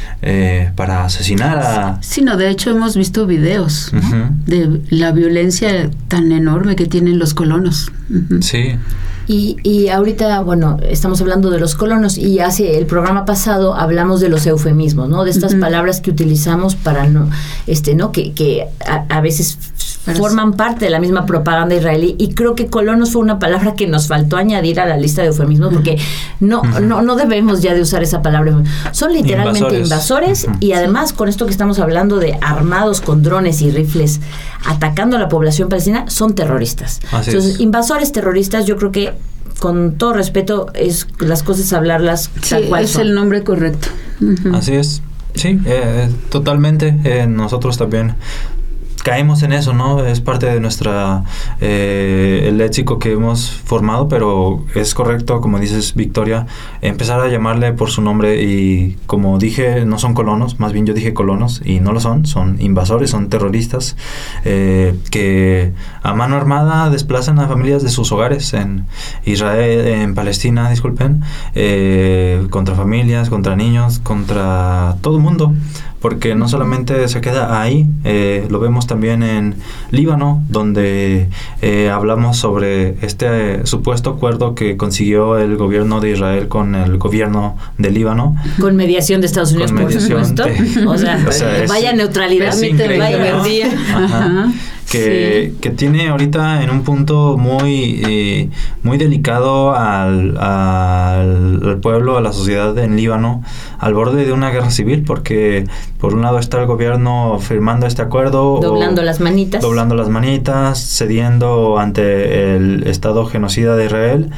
eh, para asesinar a... Sí, no, de hecho hemos visto videos, ¿no? Uh-huh. de la violencia tan enorme que tienen los colonos. Uh-huh. Sí. Y, y ahorita, bueno, estamos hablando de los colonos, y hace el programa pasado hablamos de los eufemismos, ¿no? De estas uh-huh. palabras que utilizamos para no, este, ¿no? Que, que a, a veces Pero forman sí. parte de la misma propaganda israelí, y creo que colonos fue una palabra que nos faltó añadir a la lista de eufemismos, porque no, uh-huh. no, no debemos ya de usar esa palabra. Son literalmente invasores, invasores uh-huh. y además con esto que estamos hablando de armados con drones y rifles atacando a la población palestina, son terroristas. Así Entonces, es. invasores, terroristas, yo creo que con todo respeto, es las cosas hablarlas sí, tal cual es son. el nombre correcto. Uh-huh. Así es. Sí, eh, totalmente. Eh, nosotros también caemos en eso, ¿no? Es parte de nuestra eh, el léxico que hemos formado, pero es correcto, como dices, Victoria, empezar a llamarle por su nombre. Y como dije, no son colonos, más bien yo dije colonos, y no lo son, son invasores, son terroristas eh, que a mano armada desplazan a familias de sus hogares en Israel, en Palestina, disculpen, eh, contra familias, contra niños, contra todo el mundo. Porque no solamente se queda ahí, eh, lo vemos también en Líbano, donde eh, hablamos sobre este eh, supuesto acuerdo que consiguió el gobierno de Israel con el gobierno de Líbano. Con mediación de Estados Unidos, por supuesto. De, o sea, o sea es, vaya neutralidad, vaya verdía. Ajá. Que, sí. que tiene ahorita en un punto muy eh, muy delicado al, al, al pueblo, a la sociedad en Líbano, al borde de una guerra civil, porque por un lado está el gobierno firmando este acuerdo, doblando o, las manitas doblando las manitas, cediendo ante el Estado genocida de Israel,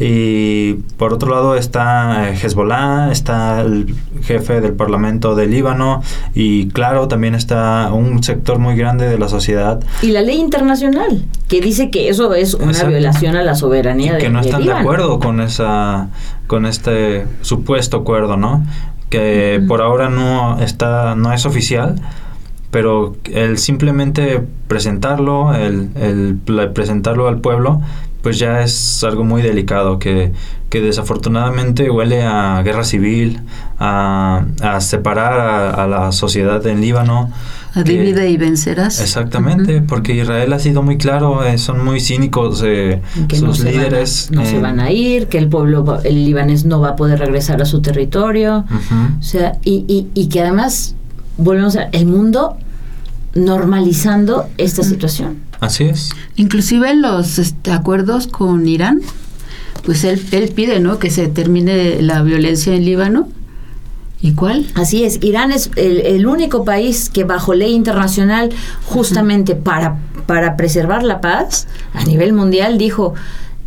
y por otro lado está Hezbollah, está el jefe del parlamento de Líbano, y claro, también está un sector muy grande de la sociedad. Y la ley internacional, que dice que eso es una Exacto. violación a la soberanía de que no están de, de acuerdo con esa con este supuesto acuerdo, ¿no? Que uh-huh. por ahora no está no es oficial, pero el simplemente presentarlo, el, el presentarlo al pueblo, pues ya es algo muy delicado, que, que desafortunadamente huele a guerra civil, a, a separar a, a la sociedad en Líbano. A divide y vencerás. Exactamente, uh-huh. porque Israel ha sido muy claro, eh, son muy cínicos eh, que sus no líderes. Se van a, no eh, se van a ir, que el pueblo, el libanés no va a poder regresar a su territorio. Uh-huh. O sea, y, y, y que además, volvemos a el mundo normalizando esta uh-huh. situación. Así es. Inclusive los este, acuerdos con Irán, pues él, él pide, ¿no?, que se termine la violencia en Líbano. ¿Y cuál? Así es, Irán es el, el único país que bajo ley internacional, justamente uh-huh. para, para preservar la paz a nivel mundial, dijo,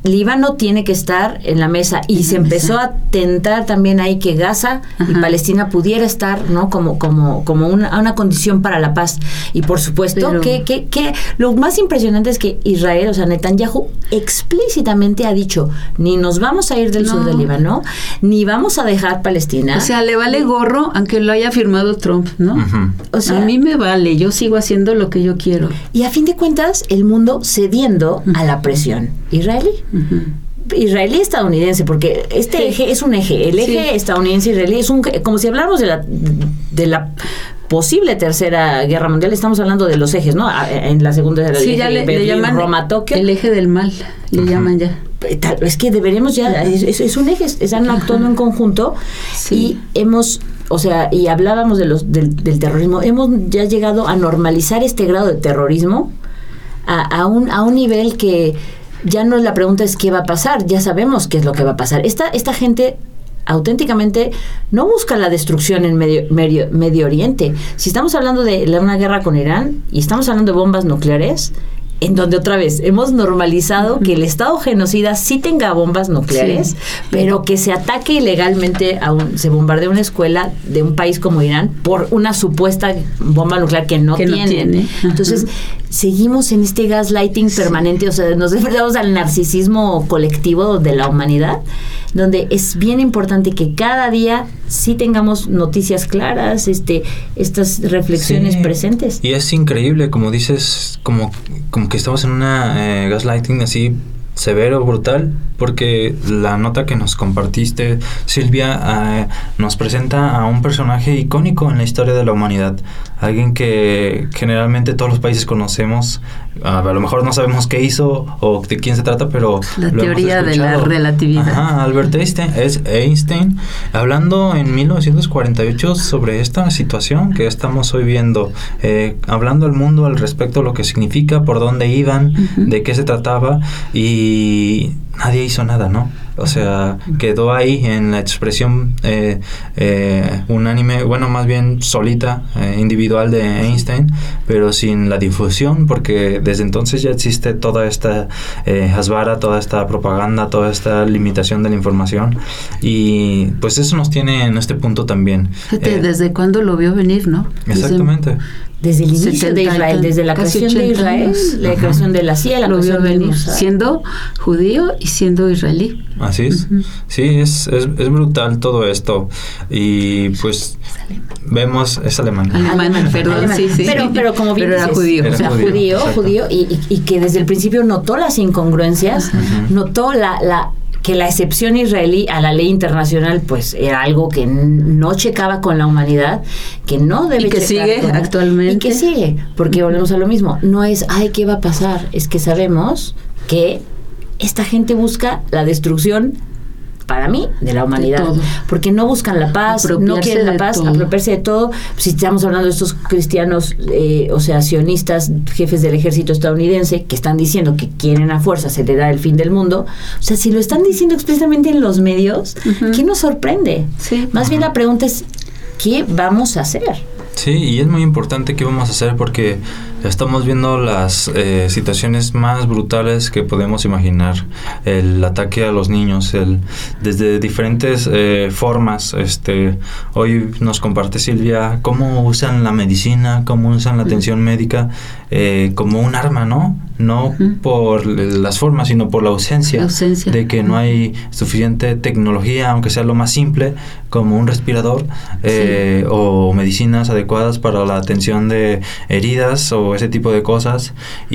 Líbano tiene que estar en la mesa y se empezó a tentar también ahí que Gaza Ajá. y Palestina pudiera estar, ¿no? Como como como una, una condición para la paz. Y por supuesto Pero... que, que que lo más impresionante es que Israel, o sea, Netanyahu explícitamente ha dicho, ni nos vamos a ir del no. sur del Líbano, ni vamos a dejar Palestina. O sea, le vale gorro aunque lo haya firmado Trump, ¿no? Uh-huh. O sea, a mí me vale, yo sigo haciendo lo que yo quiero. Y a fin de cuentas, el mundo cediendo uh-huh. a la presión israelí. Uh-huh. Israelí estadounidense, porque este sí. eje es un eje, el eje sí. estadounidense israelí es un, como si habláramos de la de la posible tercera guerra mundial, estamos hablando de los ejes, ¿no? En la segunda guerra sí, mundial, ya le, Berlín, le llaman Roma, Tokio, el eje del mal, le uh-huh. llaman ya. Es que deberíamos ya, uh-huh. es, es un eje, están actuando uh-huh. en conjunto sí. y hemos, o sea, y hablábamos de los del, del terrorismo, hemos ya llegado a normalizar este grado de terrorismo a, a un a un nivel que ya no la pregunta es qué va a pasar, ya sabemos qué es lo que va a pasar. Esta esta gente auténticamente no busca la destrucción en Medio, Medio, Medio Oriente. Si estamos hablando de una guerra con Irán y estamos hablando de bombas nucleares, en donde otra vez hemos normalizado uh-huh. que el Estado genocida sí tenga bombas nucleares, sí. pero que se ataque ilegalmente, a un, se bombardea una escuela de un país como Irán por una supuesta bomba nuclear que no que tiene. No tiene. Uh-huh. Entonces, seguimos en este gaslighting sí. permanente, o sea, nos enfrentamos al narcisismo colectivo de la humanidad, donde es bien importante que cada día sí tengamos noticias claras, este, estas reflexiones sí. presentes. Y es increíble, como dices, como, como que estamos en una eh, gaslighting así severo, brutal, porque la nota que nos compartiste, Silvia, eh, nos presenta a un personaje icónico en la historia de la humanidad, alguien que generalmente todos los países conocemos, a lo mejor no sabemos qué hizo o de quién se trata, pero la lo teoría hemos de la relatividad. Ajá, Albert Einstein, es Einstein, hablando en mil novecientos cuarenta y ocho sobre esta situación que estamos hoy viendo, eh, hablando al mundo al respecto de lo que significa, por dónde iban, uh-huh. de qué se trataba, y nadie hizo nada, ¿no? O sea, quedó ahí en la expresión eh, eh, unánime, bueno, más bien solita, eh, individual de Einstein, pero sin la difusión, porque desde entonces ya existe toda esta eh, hasbara, toda esta propaganda, toda esta limitación de la información, y pues eso nos tiene en este punto también. Fíjate, eh, ¿desde cuándo lo vio venir, no? Exactamente. Desde, Desde el inicio de Israel, desde la creación de Israel, la creación de la C I A, la lo creación vio venir, de siendo judío y siendo israelí. Así es. Uh-huh. Sí, es, es, es brutal todo esto. Y pues vemos, es alemán. Alemán, alemán perdón, alemán. Sí, sí. Pero, pero como bien pero dices, era judío. Era o sea, judío, judío, judío y, y, y que desde el principio notó las incongruencias, uh-huh. notó la... la que la excepción israelí a la ley internacional pues era algo que no checaba con la humanidad, que no debe y que checar sigue con la, actualmente y que sigue, porque volvemos a lo mismo, no es ay, ¿qué va a pasar? Es que sabemos que esta gente busca la destrucción, para mí, de la humanidad, porque no buscan la paz, no quieren la paz, todo. apropiarse de todo. Si estamos hablando de estos cristianos, eh, o sea, sionistas, jefes del ejército estadounidense, que están diciendo que quieren a fuerza acelerar el fin del mundo, o sea, si lo están diciendo expresamente en los medios, uh-huh. ¿qué nos sorprende? Sí. Más bien la pregunta es, ¿qué vamos a hacer? Sí, y es muy importante qué vamos a hacer porque estamos viendo las eh, situaciones más brutales que podemos imaginar. El ataque a los niños, el desde diferentes eh, formas. Este, hoy nos comparte Silvia cómo usan la medicina, cómo usan la atención médica eh, como un arma, ¿no? No uh-huh. por las formas, sino por la ausencia, la ausencia. de que no hay suficiente tecnología, aunque sea lo más simple, como un respirador eh, sí. o medicinas adecuadas para la atención de heridas o ese tipo de cosas.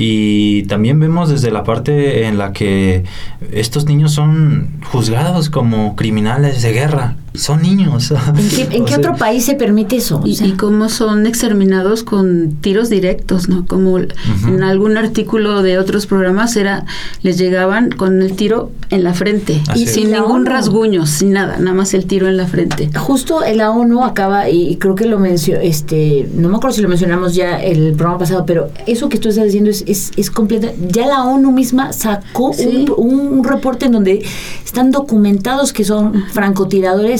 Y también vemos desde la parte en la que estos niños son juzgados como criminales de guerra. Son niños. ¿En qué, en qué sea, otro país se permite eso? Y, o sea, y cómo son exterminados con tiros directos, ¿no? Como uh-huh. en algún artículo de otros programas era, les llegaban con el tiro en la frente y sin ningún rasguño, sin nada, nada más el tiro en la frente. Justo la ONU acaba, y creo que lo mencionó, este, no me acuerdo si lo mencionamos ya el programa pasado, pero eso que tú estás diciendo es, es, es completa. Ya la ONU misma sacó sí. un, un reporte en donde están documentados que son francotiradores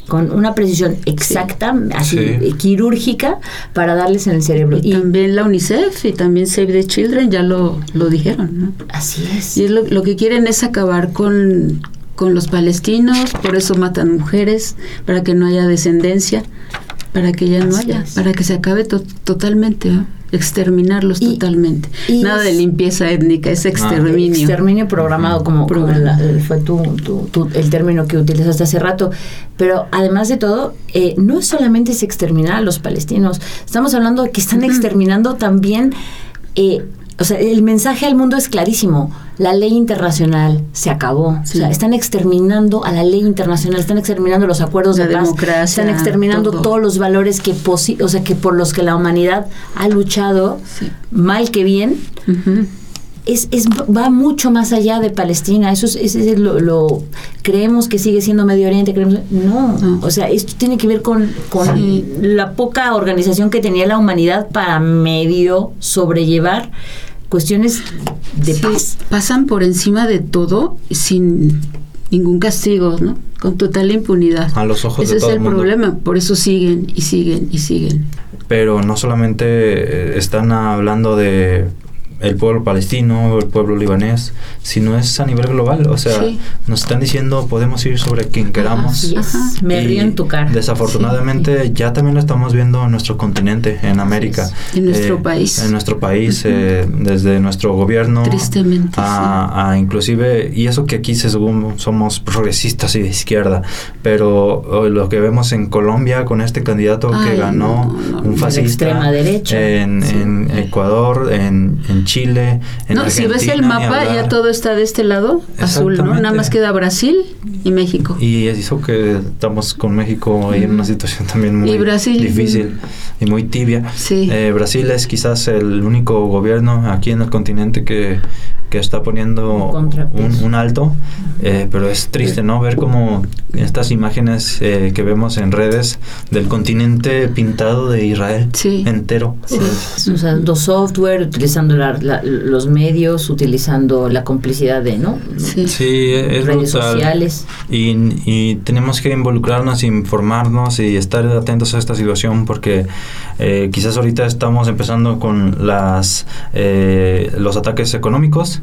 con una precisión exacta, sí. así sí. quirúrgica, para darles en el cerebro. Y, y también la UNICEF y también Save the Children ya lo, lo dijeron, ¿no? Así es. Y es lo, lo que quieren es acabar con, con los palestinos, por eso matan mujeres, para que no haya descendencia, para que ya no así haya, es. Para que se acabe to- totalmente, ¿no? Exterminarlos y, totalmente. Y nada de limpieza étnica, es exterminio. Ah, exterminio programado, como, como la, fue tu, tu, tu, el término que utilizaste hace rato. Pero además de todo, eh, no solamente es exterminar a los palestinos, estamos hablando de que están uh-huh. exterminando también... Eh, O sea, el mensaje al mundo es clarísimo. La ley internacional se acabó. Sí. O sea, están exterminando a la ley internacional, están exterminando los acuerdos la de paz, están exterminando todo. todos los valores que posi- o sea, que por los que la humanidad ha luchado, sí. mal que bien. Uh-huh. Es, es va mucho más allá de Palestina. Eso es, es, es lo, lo creemos que sigue siendo Medio Oriente, creemos, no, no. O sea, esto tiene que ver con, con sí. la poca organización que tenía la humanidad para medio sobrellevar cuestiones de sí, paz. Pasan por encima de todo sin ningún castigo, ¿no? Con total impunidad. A los ojos Ese de todo es el, el mundo. problema, por eso siguen y siguen y siguen. Pero no solamente están hablando de el pueblo palestino, el pueblo libanés, sino es a nivel global, o sea, sí. nos están diciendo podemos ir sobre quien queramos. Ajá, yes. Me río en tu cara. Desafortunadamente sí, sí. ya también lo estamos viendo en nuestro continente, en América. En nuestro eh, país. En nuestro país, uh-huh. eh, desde nuestro gobierno. Tristemente. A, sí. a inclusive, y eso que aquí se según somos progresistas y de izquierda, pero oh, lo que vemos en Colombia con este candidato Ay, que ganó, no, no, un fascista. Extrema derecha. En, sí. en Ecuador, en, en Chile, en no, Argentina. Si ves el mapa, ya todo está de este lado, azul, ¿no? Nada más queda Brasil y México. Y eso que estamos con México ahí mm. en una situación también muy Brasil, difícil mm. y muy tibia. Sí. Eh, Brasil es quizás el único gobierno aquí en el continente que, que está poniendo un, un alto, eh, pero es triste, ¿no? Ver como estas imágenes eh, que vemos en redes del continente pintado de Israel sí. entero. Sí. Sí. Usando software, utilizando la, la, los medios, utilizando la complicidad de, ¿no? Sí, sí es redes brutal. sociales. Y, y tenemos que involucrarnos, informarnos y estar atentos a esta situación porque eh, quizás ahorita estamos empezando con las eh, los ataques económicos,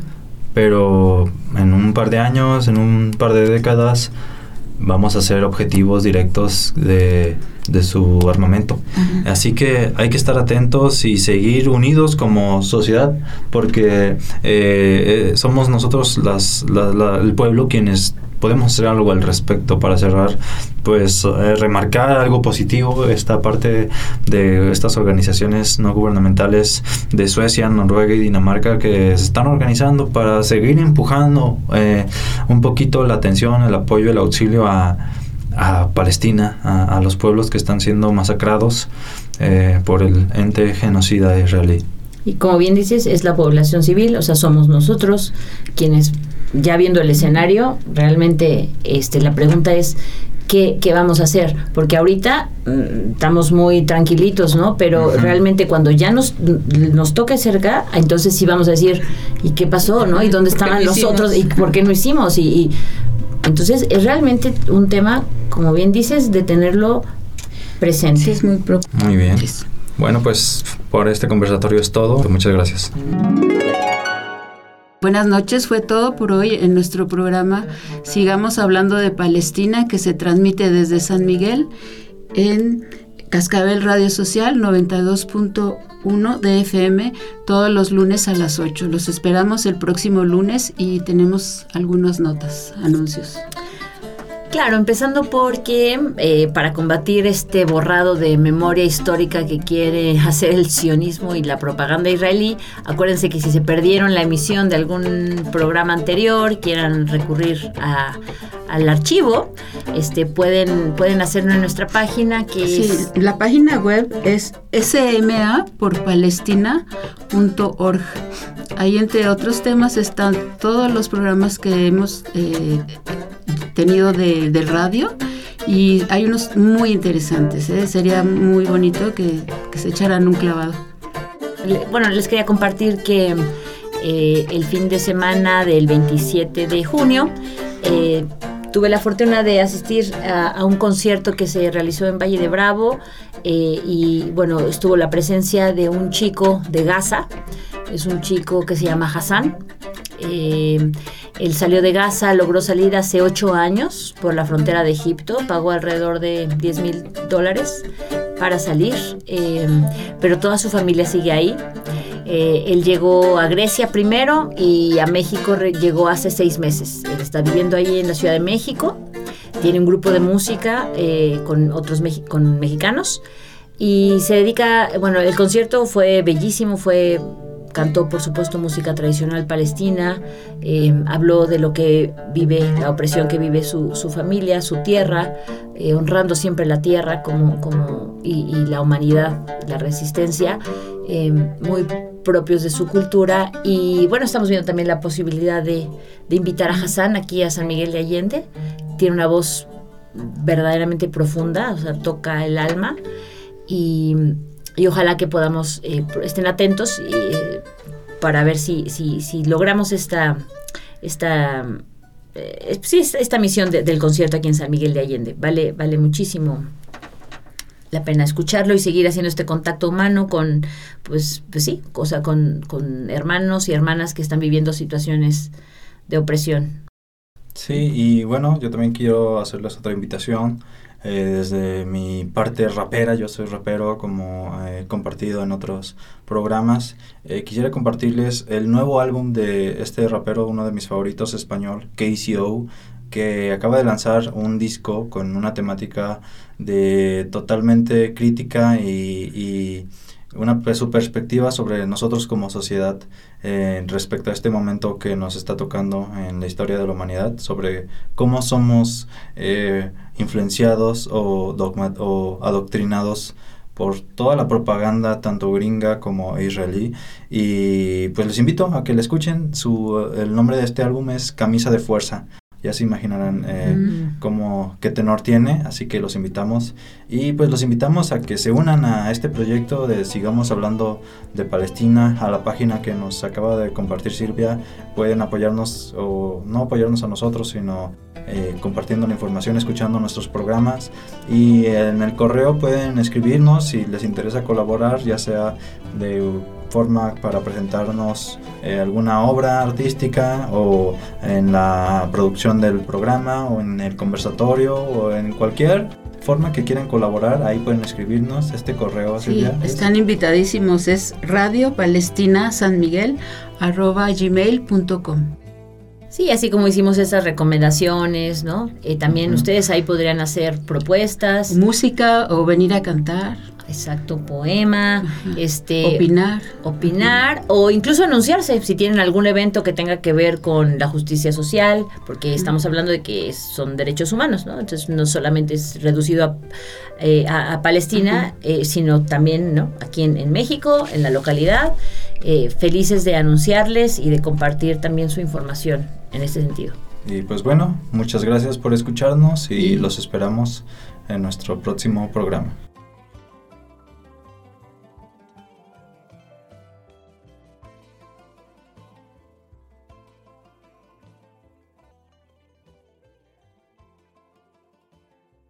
pero en un par de años, en un par de décadas, vamos a ser objetivos directos de, de su armamento. Uh-huh. Así que hay que estar atentos y seguir unidos como sociedad, porque eh, eh, somos nosotros las, la, la, el pueblo quienes podemos hacer algo al respecto. Para cerrar, pues eh, remarcar algo positivo, esta parte de estas organizaciones no gubernamentales de Suecia, Noruega y Dinamarca que se están organizando para seguir empujando eh, un poquito la atención, el apoyo, el auxilio a, a Palestina, a, a los pueblos que están siendo masacrados eh, por el ente genocida israelí. Y como bien dices, es la población civil, o sea, somos nosotros quienes, ya viendo el escenario, realmente este, la pregunta es ¿qué, qué vamos a hacer? Porque ahorita mmm, estamos muy tranquilitos, ¿no? Pero uh-huh. realmente cuando ya nos, nos toque cerca, entonces sí vamos a decir ¿y qué pasó? ¿No? ¿Y dónde estaban los otros? ¿Y por qué no hicimos? Y, y entonces es realmente un tema, como bien dices, de tenerlo presente. Sí, es muy propio. Muy bien. Bueno, pues por este conversatorio es todo. Muchas gracias. Buenas noches, fue todo por hoy en nuestro programa. Sigamos hablando de Palestina, que se transmite desde San Miguel en Cascabel Radio Social noventa y dos punto uno de F M todos los lunes a las ocho. Los esperamos el próximo lunes y tenemos algunas notas, anuncios. Claro, empezando porque eh, para combatir este borrado de memoria histórica que quiere hacer el sionismo y la propaganda israelí, acuérdense que si se perdieron la emisión de algún programa anterior, quieran recurrir a, al archivo, este pueden pueden hacerlo en nuestra página, que sí, es... la página web es s m a por palestina punto org. Ahí, entre otros temas, están todos los programas que hemos eh, tenido de, de radio, y hay unos muy interesantes, ¿eh? Sería muy bonito que, que se echaran un clavado. Bueno, les quería compartir que eh, el fin de semana del veintisiete de junio eh, tuve la fortuna de asistir a, a un concierto que se realizó en Valle de Bravo eh, y bueno, estuvo la presencia de un chico de Gaza, es un chico que se llama Hassan. Eh, él salió de Gaza, logró salir hace ocho años por la frontera de Egipto, pagó alrededor de diez mil dólares para salir, eh, pero toda su familia sigue ahí. Eh, él llegó a Grecia primero y a México re- llegó hace seis meses. Él está viviendo ahí en la Ciudad de México, tiene un grupo de música eh, con otros mex- con mexicanos y se dedica, bueno, el concierto fue bellísimo, fue... Cantó, por supuesto, música tradicional palestina, eh, habló de lo que vive, la opresión que vive su, su familia, su tierra, eh, honrando siempre la tierra como, como, y, y la humanidad, la resistencia, eh, muy propios de su cultura. Y bueno, estamos viendo también la posibilidad de, de invitar a Hassan aquí a San Miguel de Allende. Tiene una voz verdaderamente profunda, o sea, toca el alma. Y... y ojalá que podamos, eh, estén atentos eh, para ver si, si, si logramos esta, esta, eh, sí, esta misión de, del concierto aquí en San Miguel de Allende. Vale, vale muchísimo la pena escucharlo y seguir haciendo este contacto humano con, pues, pues sí, o sea, con, con hermanos y hermanas que están viviendo situaciones de opresión. Sí, y bueno, yo también quiero hacerles otra invitación. Eh, desde mi parte rapera, yo soy rapero, como he compartido en otros programas, eh, quisiera compartirles el nuevo álbum de este rapero, uno de mis favoritos español, K C O, que acaba de lanzar un disco con una temática de totalmente crítica y, y una su perspectiva sobre nosotros como sociedad eh, respecto a este momento que nos está tocando en la historia de la humanidad, sobre cómo somos eh, influenciados o, dogma, o adoctrinados por toda la propaganda, tanto gringa como israelí. Y pues les invito a que le escuchen. Su, el nombre de este álbum es Camisa de Fuerza. Ya se imaginarán eh, mm. cómo, qué tenor tiene, así que los invitamos. Y pues los invitamos a que se unan a este proyecto de Sigamos Hablando de Palestina, a la página que nos acaba de compartir Silvia. Pueden apoyarnos, o no apoyarnos a nosotros, sino eh, compartiendo la información, escuchando nuestros programas. Y en el correo pueden escribirnos si les interesa colaborar, ya sea de forma para presentarnos eh, alguna obra artística o en la producción del programa o en el conversatorio o en cualquier forma que quieran colaborar, ahí pueden escribirnos. Este correo, sí, Silvia, están invitadísimos, es radio palestina san miguel arroba gmail punto com. Sí, así como hicimos esas recomendaciones, ¿no? Eh, también uh-huh. ustedes ahí podrían hacer propuestas. Música o venir a cantar. Exacto, poema, uh-huh. este... Opinar. Opinar, uh-huh. o incluso anunciarse si tienen algún evento que tenga que ver con la justicia social, porque uh-huh. estamos hablando de que son derechos humanos, ¿no? Entonces no solamente es reducido a, eh, a, a Palestina, uh-huh. eh, sino también, ¿no? Aquí en, en México, en la localidad, eh, felices de anunciarles y de compartir también su información en ese sentido. Y pues bueno, muchas gracias por escucharnos y, y los esperamos en nuestro próximo programa.